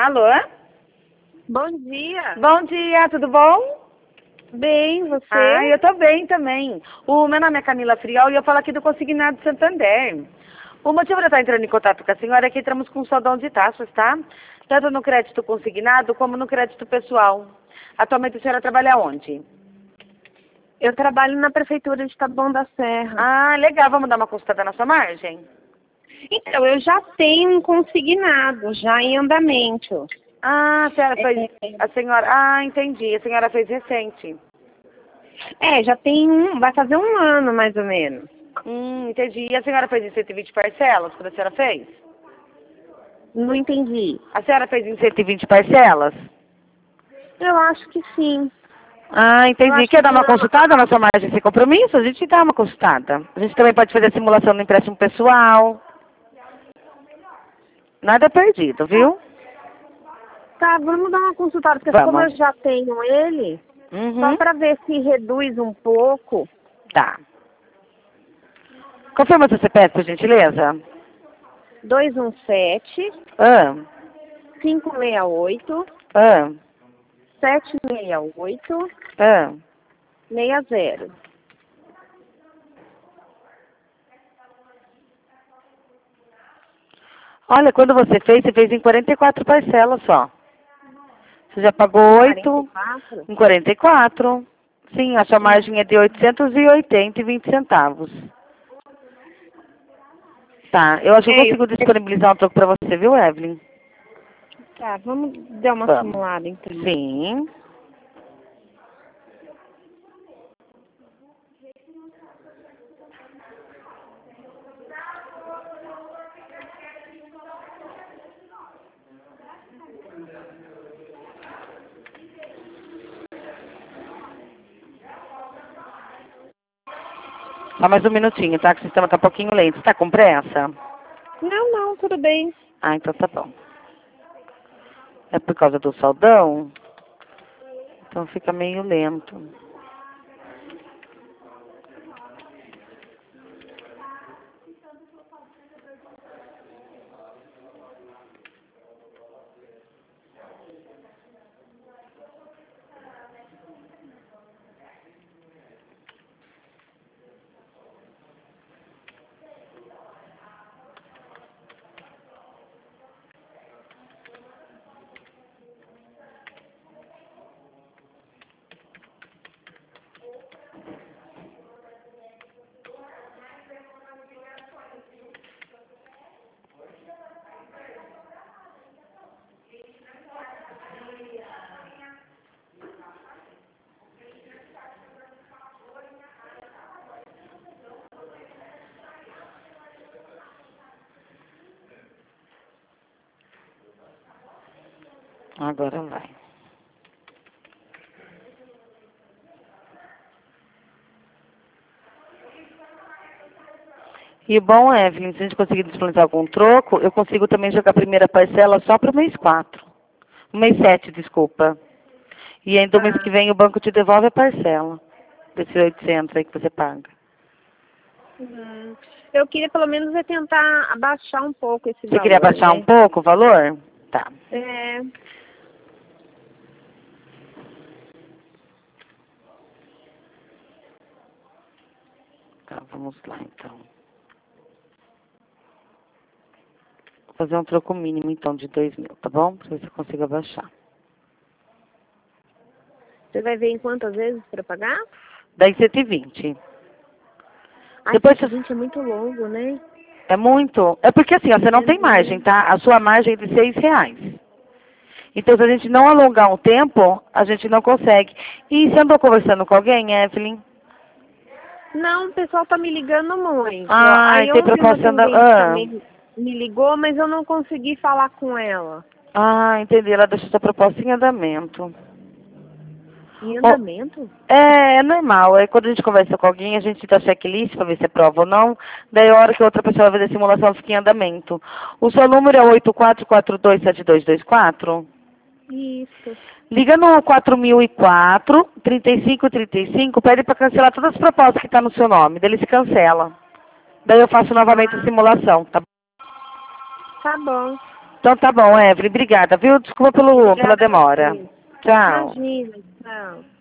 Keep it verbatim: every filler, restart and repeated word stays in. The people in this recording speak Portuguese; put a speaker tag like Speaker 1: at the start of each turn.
Speaker 1: Alô?
Speaker 2: Bom dia.
Speaker 1: Bom dia, tudo bom?
Speaker 2: Bem, você?
Speaker 1: Ah, eu tô bem também. O meu nome é Camila Friol e eu falo aqui do Consignado Santander. O motivo de eu estar entrando em contato com a senhora é que entramos com um saldão de taxas, tá? Tanto no crédito consignado como no crédito pessoal. Atualmente a senhora trabalha onde?
Speaker 2: Eu trabalho na prefeitura de Taboão da Serra.
Speaker 1: Ah, legal. Vamos dar uma consultada na sua margem?
Speaker 2: Então, eu já tenho um consignado, já em andamento.
Speaker 1: Ah, a senhora fez... A senhora... Ah, entendi. A senhora fez recente.
Speaker 2: É, já tem um... Vai fazer um ano, mais ou menos.
Speaker 1: Hum, entendi. E a senhora fez em cento e vinte parcelas, quando a senhora fez?
Speaker 2: Não entendi.
Speaker 1: A senhora fez em cento e vinte parcelas?
Speaker 2: Eu acho que sim.
Speaker 1: Ah, entendi. Quer dar uma consultada na sua margem sem compromisso? A gente dá uma consultada. A gente também pode fazer a simulação no empréstimo pessoal. Nada é perdido, viu?
Speaker 2: Tá, vamos dar uma consultada, porque
Speaker 1: Vamos.
Speaker 2: como eu já tenho ele,
Speaker 1: Uhum.
Speaker 2: só para ver se reduz um pouco.
Speaker 1: Tá. Confirma seu C P F, por gentileza?
Speaker 2: dois um sete,
Speaker 1: Ah,
Speaker 2: cinco seis oito,
Speaker 1: ah,
Speaker 2: sete seis oito,
Speaker 1: ah.
Speaker 2: seis zero.
Speaker 1: Olha, quando você fez, você fez em quarenta e quatro parcelas só. Você já pagou oito
Speaker 2: quarenta e quatro?
Speaker 1: em quarenta e quatro. Sim, a sua margem é de oitocentos e oitenta e vinte centavos. Tá, eu acho que eu
Speaker 2: É,
Speaker 1: consigo
Speaker 2: eu-
Speaker 1: disponibilizar um troco pra você, viu, Evelyn?
Speaker 2: Tá, vamos dar uma
Speaker 1: Vamos.
Speaker 2: simulada então.
Speaker 1: Sim. Só mais um minutinho, tá? Que o sistema tá um pouquinho lento. Tá com pressa?
Speaker 2: Não, não, tudo bem.
Speaker 1: Ah, então tá bom. É por causa do saldão? Então fica meio lento. Agora vai. E bom, Evelyn, se a gente conseguir disponibilizar algum troco, eu consigo também jogar a primeira parcela só para o mês quatro. Mês sete, desculpa. E ainda o mês que vem o banco te devolve a parcela. Desses oitocentos aí que você paga.
Speaker 2: Hum, eu queria pelo menos é tentar abaixar um pouco esse
Speaker 1: Você
Speaker 2: valor.
Speaker 1: queria abaixar
Speaker 2: né?
Speaker 1: um pouco o valor? Tá.
Speaker 2: É,
Speaker 1: Tá, vamos lá então. Vou fazer um troco mínimo então de dois mil, tá bom? Pra ver se eu consigo abaixar.
Speaker 2: você vai ver em quantas vezes para pagar?
Speaker 1: Daí cento e vinte.
Speaker 2: Ai,
Speaker 1: Depois
Speaker 2: cento e
Speaker 1: você...
Speaker 2: vinte é muito longo, né?
Speaker 1: É muito. É porque assim, ó, você não
Speaker 2: É
Speaker 1: tem margem,
Speaker 2: muito.
Speaker 1: tá? A sua margem é de seis reais. Então, se a gente não alongar um tempo, a gente não consegue. E você andou conversando com alguém, Evelyn?
Speaker 2: Não, o pessoal tá me ligando muito.
Speaker 1: Ah,
Speaker 2: Aí
Speaker 1: tem
Speaker 2: ontem uma
Speaker 1: proposta da...
Speaker 2: atendente
Speaker 1: Ah.
Speaker 2: também me ligou, mas eu não consegui falar com ela.
Speaker 1: ah, entendi. Ela deixou sua proposta em andamento.
Speaker 2: Em
Speaker 1: Bom,
Speaker 2: andamento?
Speaker 1: é, é normal. Aí quando a gente conversa com alguém, a gente dá checklist para ver se é prova ou não. Daí a hora que a outra pessoa vai fazer a simulação, fica em andamento. O seu número é oito quatro quatro dois sete dois dois quatro?
Speaker 2: Isso.
Speaker 1: Liga no quatro mil e quatro, trinta e cinco trinta e cinco, pede para cancelar todas as propostas que estão no seu nome. Daí ele se cancela. Daí eu faço novamente a
Speaker 2: Ah,
Speaker 1: simulação, tá?
Speaker 2: tá bom.
Speaker 1: Então tá bom, Evelyn. Obrigada, viu? Desculpa pelo, pela demora.
Speaker 2: Sim.
Speaker 1: Tchau.
Speaker 2: Imagina, tchau.